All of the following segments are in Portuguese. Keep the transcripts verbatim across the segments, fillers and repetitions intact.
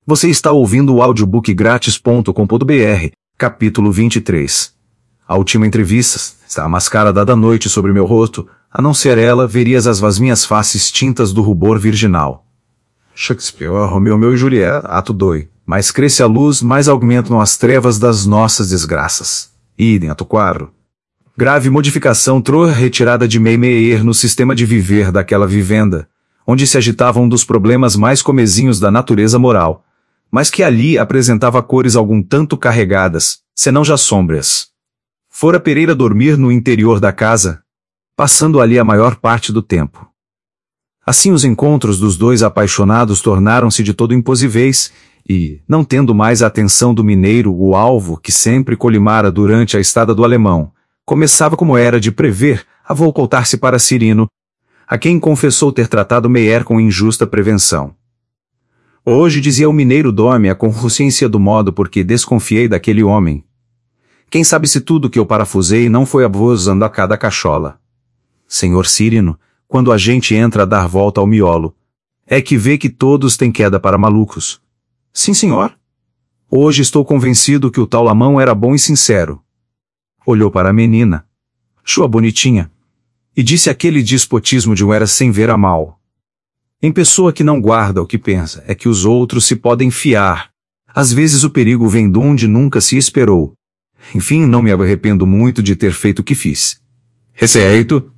Você está ouvindo o audiobook grátis ponto com ponto br, capítulo vinte e três. A última entrevista, está a máscara da noite sobre meu rosto, a não ser ela, verias as vasminhas faces tintas do rubor virginal. Shakespeare, Romeu meu e Julieta, ato dois. Mais cresce a luz, mais aumentam as trevas das nossas desgraças. Idem, ato quatro. Grave modificação trouxe retirada de Meimeyer no sistema de viver daquela vivenda, onde se agitava um dos problemas mais comezinhos da natureza moral, mas que ali apresentava cores algum tanto carregadas, senão já sômbrias. Fora Pereira dormir no interior da casa, passando ali a maior parte do tempo. Assim os encontros dos dois apaixonados tornaram-se de todo impossíveis, e, não tendo mais a atenção do mineiro o alvo que sempre colimara durante a estada do alemão, começava como era de prever, a voltar-se para Cirino, a quem confessou ter tratado Meyer com injusta prevenção. Hoje, dizia o mineiro, dói-me a consciência do modo por que desconfiei daquele homem. Quem sabe se tudo que eu parafusei não foi a voz a cada cachola. Senhor Cirino, quando a gente entra a dar volta ao miolo, é que vê que todos têm queda para malucos. Sim, senhor. Hoje estou convencido que o tal Lamão era bom e sincero. Olhou para a menina, sua bonitinha, e disse aquele despotismo de um era sem ver a mal. Em pessoa que não guarda o que pensa, é que os outros se podem fiar. Às vezes o perigo vem de onde nunca se esperou. Enfim, não me arrependo muito de ter feito o que fiz. Receito?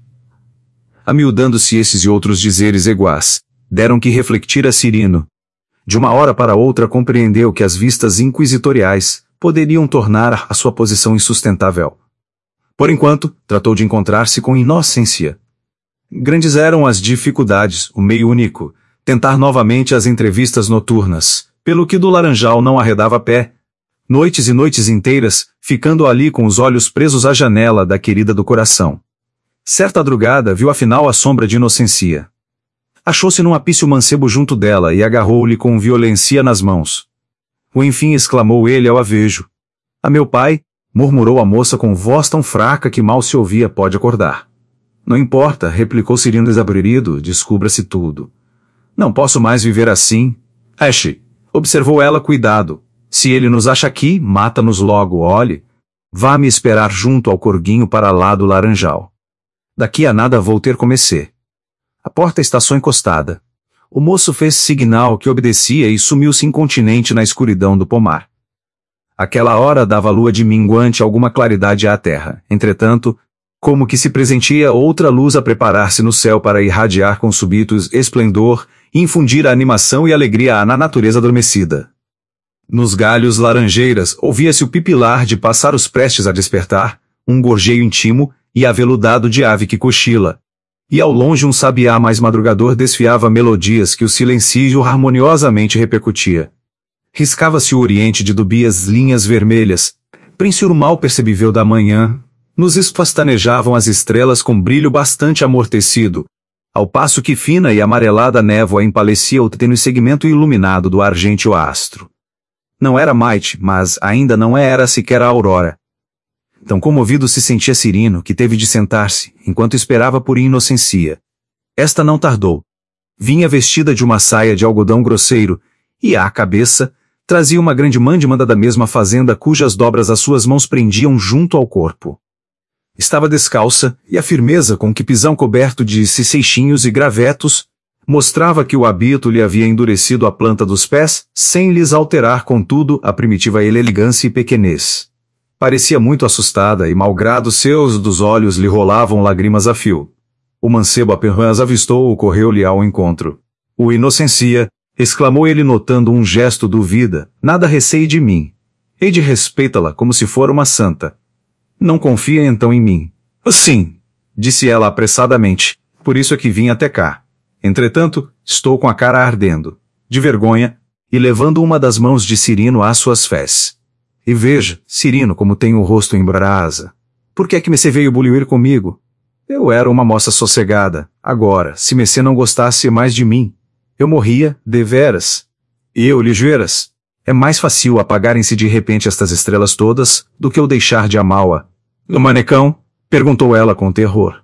Amiudando-se esses e outros dizeres iguais, deram que refletir a Cirino. De uma hora para outra compreendeu que as vistas inquisitoriais poderiam tornar a sua posição insustentável. Por enquanto, tratou de encontrar-se com inocência. Grandes eram as dificuldades, o meio único, tentar novamente as entrevistas noturnas, pelo que do Laranjal não arredava pé. Noites e noites inteiras, ficando ali com os olhos presos à janela da querida do coração. Certa madrugada viu afinal a sombra de Inocência. Achou-se num apício mancebo junto dela e agarrou-lhe com violência nas mãos. O enfim exclamou ele ao a vejo. A meu pai, murmurou a moça com voz tão fraca que mal se ouvia, pode acordar. Não importa, replicou Cirino desabrido, descubra-se tudo. Não posso mais viver assim. Ashe, observou ela cuidado. Se ele nos acha aqui, mata-nos logo, olhe. Vá me esperar junto ao corguinho para lá do Laranjal. Daqui a nada vou ter comecê. A porta está só encostada. O moço fez signal que obedecia e sumiu-se incontinente na escuridão do pomar. Aquela hora dava lua de minguante alguma claridade à terra. Entretanto, como que se presentia outra luz a preparar-se no céu para irradiar com súbitos esplendor e infundir a animação e alegria na natureza adormecida. Nos galhos laranjeiras ouvia-se o pipilar de pássaros prestes a despertar, um gorjeio intimo e aveludado de ave que cochila. E ao longe um sabiá mais madrugador desfiava melodias que o silêncio harmoniosamente repercutia. Riscava-se o oriente de dúbias linhas vermelhas, príncipe mal percebível da manhã. Nos espastanejavam as estrelas com brilho bastante amortecido, ao passo que fina e amarelada névoa empalecia o tênue segmento iluminado do argênteo astro. Não era Maite, mas ainda não era sequer a aurora. Tão comovido se sentia Cirino, que teve de sentar-se, enquanto esperava por Inocência. Esta não tardou. Vinha vestida de uma saia de algodão grosseiro, e à cabeça, trazia uma grande mandimanda da mesma fazenda cujas dobras as suas mãos prendiam junto ao corpo. Estava descalça, e a firmeza com que pisão coberto de seixinhos e gravetos mostrava que o hábito lhe havia endurecido a planta dos pés, sem lhes alterar, contudo, a primitiva elegância e pequenez. Parecia muito assustada e, malgrado seus dos olhos lhe rolavam lágrimas a fio. O mancebo apenas avistou-o, correu-lhe ao encontro. O Inocência, exclamou ele notando um gesto dúvida, nada receie de mim. Hei de respeitá-la como se fora uma santa. Não confia então em mim. Sim, disse ela apressadamente, por isso é que vim até cá. Entretanto, estou com a cara ardendo, de vergonha, e levando uma das mãos de Cirino às suas fés. E veja, Cirino, como tenho o rosto em brasa. Por que é que Messê veio bulir comigo? Eu era uma moça sossegada. Agora, se Messê não gostasse mais de mim, eu morria, deveras. E eu, ligeiras. É mais fácil apagarem-se de repente estas estrelas todas, do que eu deixar de amá-la. O manecão? Perguntou ela com terror.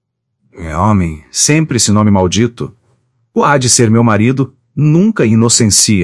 É homem, sempre esse nome maldito. O há de ser meu marido, nunca Inocência.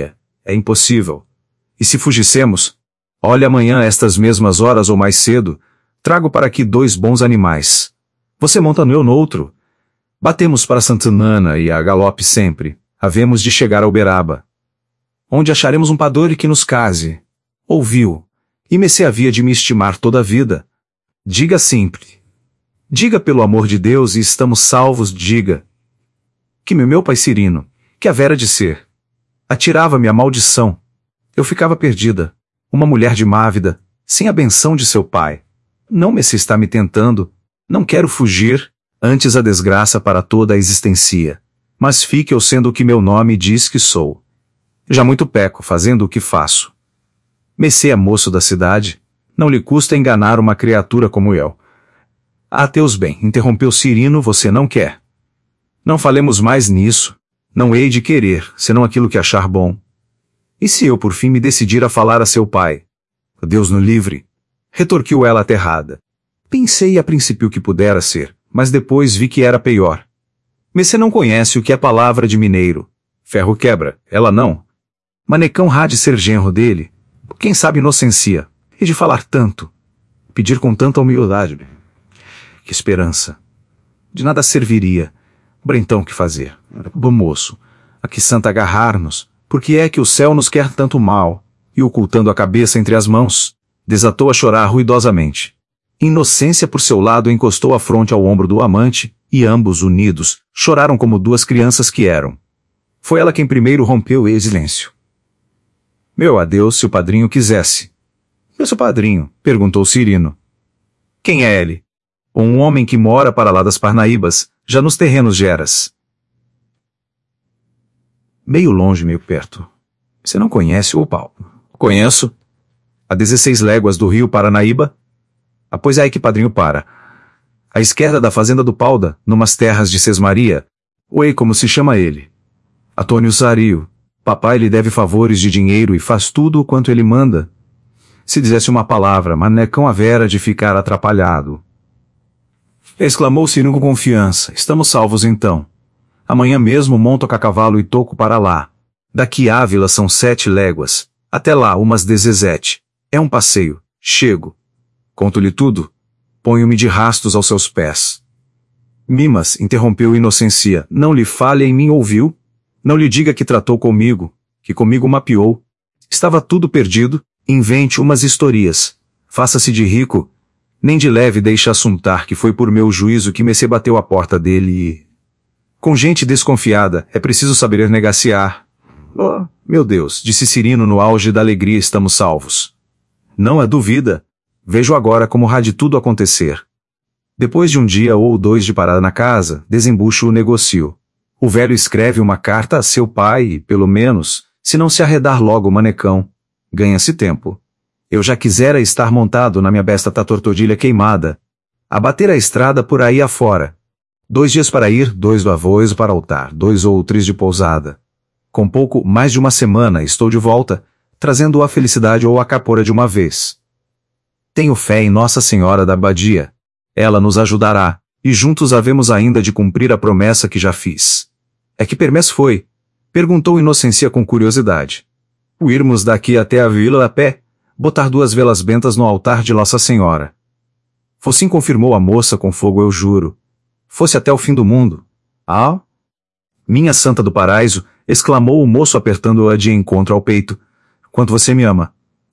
É impossível. E se fugissemos? Olhe amanhã a estas mesmas horas ou mais cedo, trago para aqui dois bons animais. Você monta no eu noutro. Batemos para Santana e a galope sempre. Havemos de chegar a Uberaba, onde acharemos um padore que nos case. Ouviu, e Messê havia de me estimar toda a vida. Diga sempre. Diga pelo amor de Deus e estamos salvos, diga. Que meu, meu pai Cirino, que havera de ser? Atirava-me a maldição. Eu ficava perdida, uma mulher de má vida, sem a benção de seu pai. Não Messê está me tentando, não quero fugir, antes a desgraça para toda a existência. Mas fique eu sendo o que meu nome diz que sou. Já muito peco, fazendo o que faço. Messê é moço da cidade, não lhe custa enganar uma criatura como eu. Ah, teus bem, interrompeu Cirino, você não quer. Não falemos mais nisso, não hei de querer, senão aquilo que achar bom. E se eu por fim me decidir a falar a seu pai? Deus no livre, retorquiu ela aterrada. Pensei a princípio que pudera ser, mas depois vi que era pior. Messê não conhece o que é palavra de mineiro. Ferro quebra, ela não. Manecão há de ser genro dele. Quem sabe inocencia. E de falar tanto. Pedir com tanta humildade. Que esperança. De nada serviria. Brentão que fazer. Bom moço, a que santa agarrar-nos. Porque é que o céu nos quer tanto mal. E ocultando a cabeça entre as mãos, desatou a chorar ruidosamente. Inocência por seu lado encostou a fronte ao ombro do amante, e ambos, unidos, choraram como duas crianças que eram. Foi ela quem primeiro rompeu o silêncio. Meu adeus se o padrinho quisesse. Meu padrinho, perguntou Cirino. Quem é ele? Um homem que mora para lá das Parnaíbas, já nos terrenos geras. Meio longe, meio perto. Você não conhece o pau? Conheço. A dezesseis léguas do rio Paranaíba? Ah, pois é aí que padrinho para. À esquerda da fazenda do Pauda, numas terras de Sesmaria. Oi, como se chama ele? Antônio Sario. Papai lhe deve favores de dinheiro e faz tudo o quanto ele manda. Se dissesse uma palavra, Manecão havera de ficar atrapalhado. Exclamou Cirino com confiança. Estamos salvos então. Amanhã mesmo monto a cavalo e toco para lá. Daqui a Ávila são sete léguas. Até lá umas dezessete. É um passeio. Chego. Conto-lhe tudo. Ponho-me de rastos aos seus pés. Mimas, interrompeu Inocencia, não lhe fale em mim ouviu? Não lhe diga que tratou comigo, que comigo mapeou. Estava tudo perdido, invente umas historias. Faça-se de rico, nem de leve deixe assuntar que foi por meu juízo que Messê bateu a porta dele e... Com gente desconfiada, é preciso saber negaciar. Oh, meu Deus, disse Cirino no auge da alegria, estamos salvos. Não há dúvida. Vejo agora como há de tudo acontecer. Depois de um dia ou dois de parada na casa, desembucho o negocio. O velho escreve uma carta a seu pai e, pelo menos, se não se arredar logo o Manecão, ganha-se tempo. Eu já quisera estar montado na minha besta tatortodilha queimada, a bater a estrada por aí afora. Dois dias para ir, dois do avoiso para altar, dois ou três de pousada. Com pouco mais de uma semana estou de volta, trazendo a felicidade ou a capora de uma vez. Tenho fé em Nossa Senhora da Abadia. Ela nos ajudará, e juntos havemos ainda de cumprir a promessa que já fiz. É que permess foi? Perguntou Inocencia com curiosidade. O irmos daqui até a vila a pé, botar duas velas bentas no altar de Nossa Senhora. Fosim confirmou a moça com fogo eu juro. Fosse até o fim do mundo. Ah? Minha santa do paraíso, exclamou o moço apertando-a de encontro ao peito. Quanto você me ama.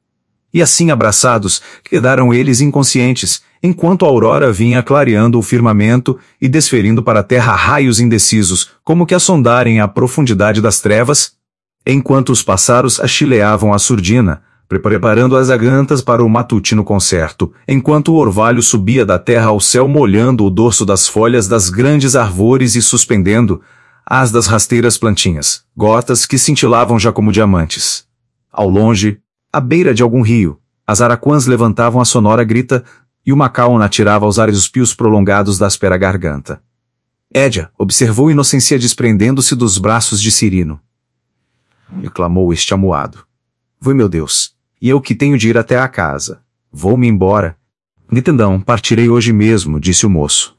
E assim abraçados, quedaram eles inconscientes, enquanto a aurora vinha clareando o firmamento e desferindo para a terra raios indecisos, como que a sondarem a profundidade das trevas, enquanto os pássaros achileavam a surdina, preparando as gargantas para o matutino concerto, enquanto o orvalho subia da terra ao céu molhando o dorso das folhas das grandes árvores e suspendendo, as das rasteiras plantinhas, gotas que cintilavam já como diamantes. Ao longe, à beira de algum rio, as araquãs levantavam a sonora grita e o macaúna atirava aos ares os pios prolongados da áspera garganta. Édia, observou Inocencia desprendendo-se dos braços de Cirino. Exclamou este amuado. Voi meu Deus, e eu que tenho de ir até a casa. Vou-me embora. Nitendão, partirei hoje mesmo, disse o moço.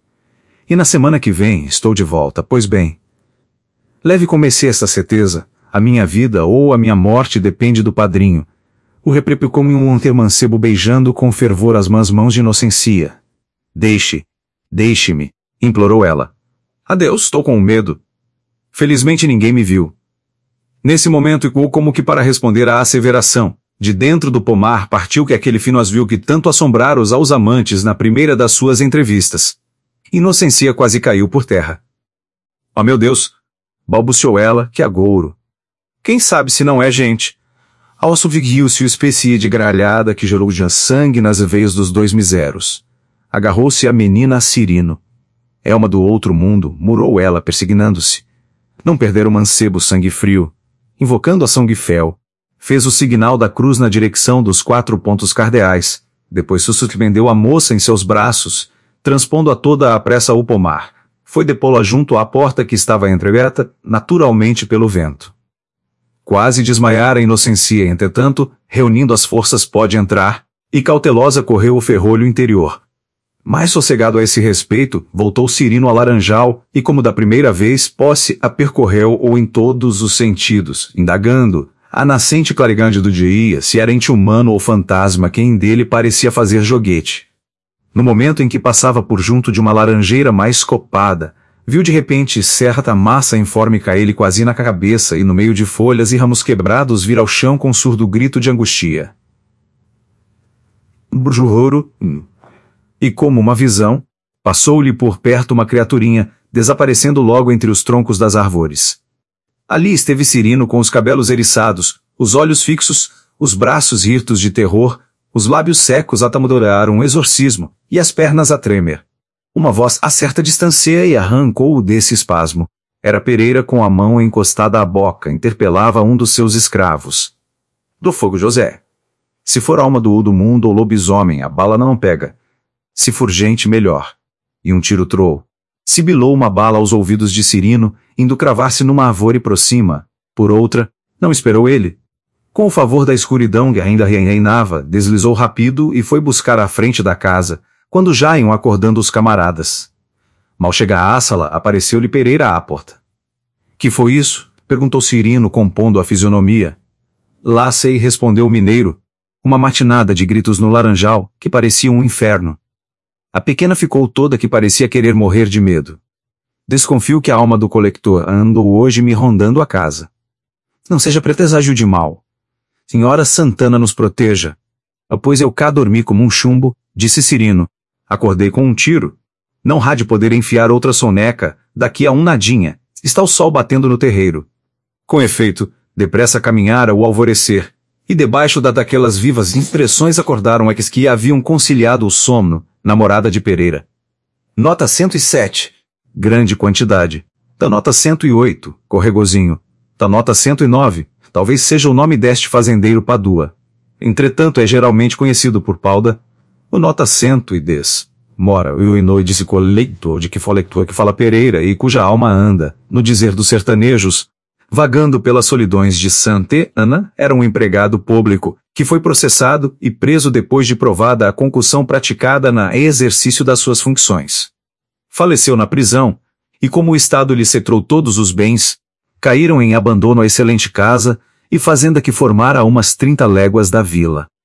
E na semana que vem estou de volta, pois bem. Leve com Messê esta certeza, A minha vida ou a minha morte depende do padrinho. O reprepiou como um mancebo beijando com fervor as mãos mãos de Inocencia. Deixe, deixe-me, implorou ela. Adeus, estou com medo. Felizmente ninguém me viu. Nesse momento ecoou como que para responder à asseveração. De dentro do pomar partiu que aquele fino asvio que tanto assombrara os aos amantes na primeira das suas entrevistas. Inocencia quase caiu por terra. Oh meu Deus! Balbuciou ela, que agouro. Quem sabe se não é gente? Assoviou-se o espécie de gralhada que gerou já sangue nas veias dos dois miseros. Agarrou-se a menina a Cirino. É uma do outro mundo, murou ela, persignando-se. Não perdera o mancebo sangue frio. Invocando a Sanguifel, fez o signal da cruz na direção dos quatro pontos cardeais, depois suspendeu a moça em seus braços, transpondo a toda a pressa o pomar. Foi depô-la junto à porta que estava entreaberta, naturalmente pelo vento. Quase desmaiara a Inocencia, entretanto, reunindo as forças pode entrar, e cautelosa correu o ferrolho interior. Mais sossegado a esse respeito, voltou Cirino a Laranjal, e como da primeira vez, posse a percorreu-o em todos os sentidos, indagando, a nascente clarigande do dia, se era ente humano ou fantasma quem dele parecia fazer joguete. No momento em que passava por junto de uma laranjeira mais copada, viu de repente certa massa informe cair-lhe quase na cabeça e no meio de folhas e ramos quebrados vir ao chão com surdo grito de angustia. Brujurro, e como uma visão, passou-lhe por perto uma criaturinha, desaparecendo logo entre os troncos das árvores. Ali esteve Cirino com os cabelos eriçados, os olhos fixos, os braços hirtos de terror, os lábios secos a tamudorar um exorcismo, e as pernas a tremer. Uma voz a certa distância e arrancou-o desse espasmo. Era Pereira com a mão encostada à boca, interpelava um dos seus escravos. Do fogo, José. Se for alma do do mundo ou lobisomem, a bala não pega. Se for gente, melhor. E um tiro trou. Sibilou uma bala aos ouvidos de Cirino, indo cravar-se numa árvore próxima. Por outra, não esperou ele. Com o favor da escuridão que ainda reinava, deslizou rápido e foi buscar à frente da casa, quando já iam acordando os camaradas. Mal chega à sala, apareceu-lhe Pereira à porta. Que foi isso? Perguntou Cirino, compondo a fisionomia. Lá sei, respondeu o mineiro. Uma matinada de gritos no laranjal, que parecia um inferno. A pequena ficou toda que parecia querer morrer de medo. Desconfio que a alma do colector andou hoje me rondando a casa. Não seja preteságio de mal. Senhora Santana nos proteja. Pois eu cá dormi como um chumbo, disse Cirino. Acordei com um tiro. Não há de poder enfiar outra soneca, daqui a um nadinha. Está o sol batendo no terreiro. Com efeito, depressa caminhara o alvorecer, e debaixo da daquelas vivas impressões acordaram aqueles que haviam conciliado o sono, na morada de Pereira. Nota cento e sete. Grande quantidade. Da nota cento e oito, Corregozinho. Da nota cento e nove, talvez seja o nome deste fazendeiro Padua. Entretanto, é geralmente conhecido por Pauda. O nota cento e dez. Mora o inoide coleitor de que folector que fala Pereira e cuja alma anda, no dizer dos sertanejos, vagando pelas solidões de Santa Ana, era um empregado público, que foi processado e preso depois de provada a concussão praticada na exercício das suas funções. Faleceu na prisão, e como o Estado lhe setrou todos os bens, caíram em abandono a excelente casa e fazenda que formara a umas trinta léguas da vila.